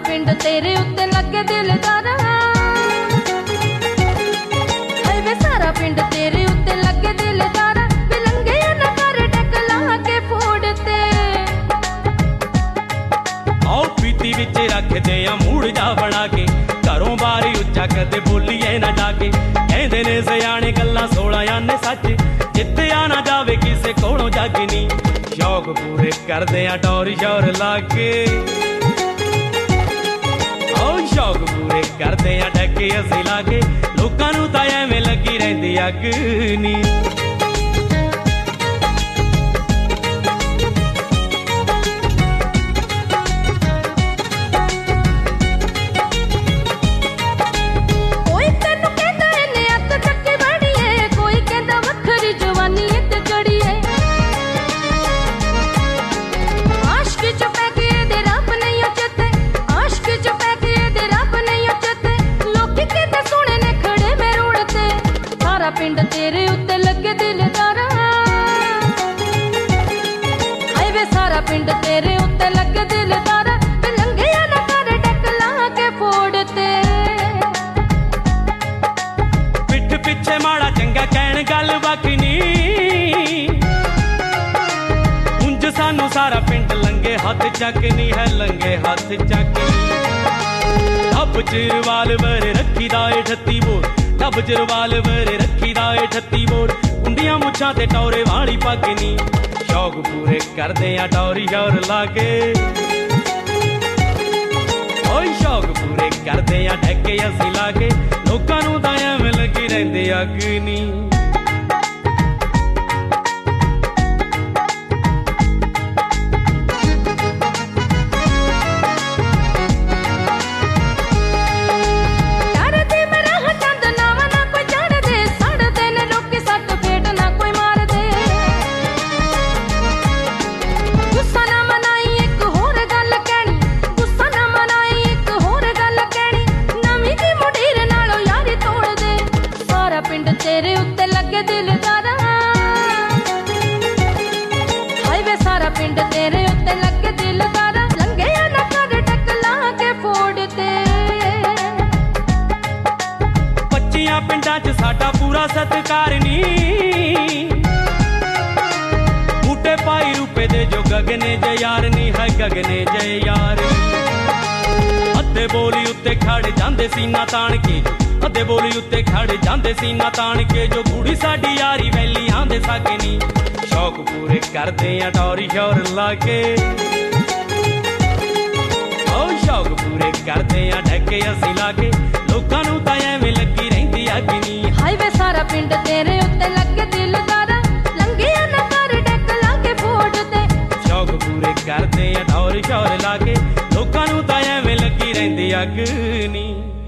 पिंड तेरे उत्ते लगे दिलदारा, हाय वे सारा पिंड तेरे उत्ते लगे दिलदारा, बिलंगे ना कर टकला के फोड़ते। आओ पीती विच रखदे आ मूड़ जा बना के, घरों बारी उच्चा कदे बोलीए ना जाके। कहंदे ने सियाणे गल्लां 16 आने सच, जित्तिया ना जावे किसे कोलों जागनी। शौक पूरे करदे आ टौर शौर लाके, आओ शौक पूरे करदे आ ढके असी लाके, लोकां नूं तां एवें लगी रहिंदी अग नी। पिंड तेरे उत्ते लगे दिलदारा, हाय वे सारा पिंड तेरे उत्ते लगे दिलदारा, बिलंगे ना कर टकला के फोड़ते। पिठ पिछे माड़ा चंगा कहण गल वखनी, उंज सानू सारा पिंड लंगे हाथ चकनी है, लंगे हाथ चकनी। धब चिरवाल वर रखी दा 38 बोर, धब चिरवाल वर रखी दा 38 बोर, कुंडियां मुछां ते टौरे वाली पगनी। शौक पूरे करदे आ टौरी शौर लाके, ओए शौक पूरे करदे आ ढके असी लाके, लोकां नूं तां एवें लगी रहिंदी अग नी। तेरे उत्ते लगे दिलदारा, हाय वे सारा पिंड तेरे उत्ते लगे दिलदारा, लंगे ना कर टकला के फोड़ते। 25 पिंडां च साडा पूरा सत्कार नी, बूटे पाई रूपे दे जो गगने जय यार नी, है गगने जय यार। अद्धे बोली उत्ते खड़ जांदे सीना ताण के, अद्धे बोली उत्ते खड़ जांदे सीना ताण के, जो कुड़ी साडी यारी वैलियां दे सकनी। शौक पूरे करदे आ टौरी शौर लाके, ओ शौक पूरे करदे आ ढके असी लाके, लोकां नूं तां एवें लगी रहिंदी अग्नी। हाय वे सारा पिंड तेरे उत्ते लगे दिलदारा, लंगे ना कर टकला के फोड़ते। शौक पूरे करदे आ टौरी शौर लाके, लोकां नूं तां एवें लगी रहिंदी अग्नी।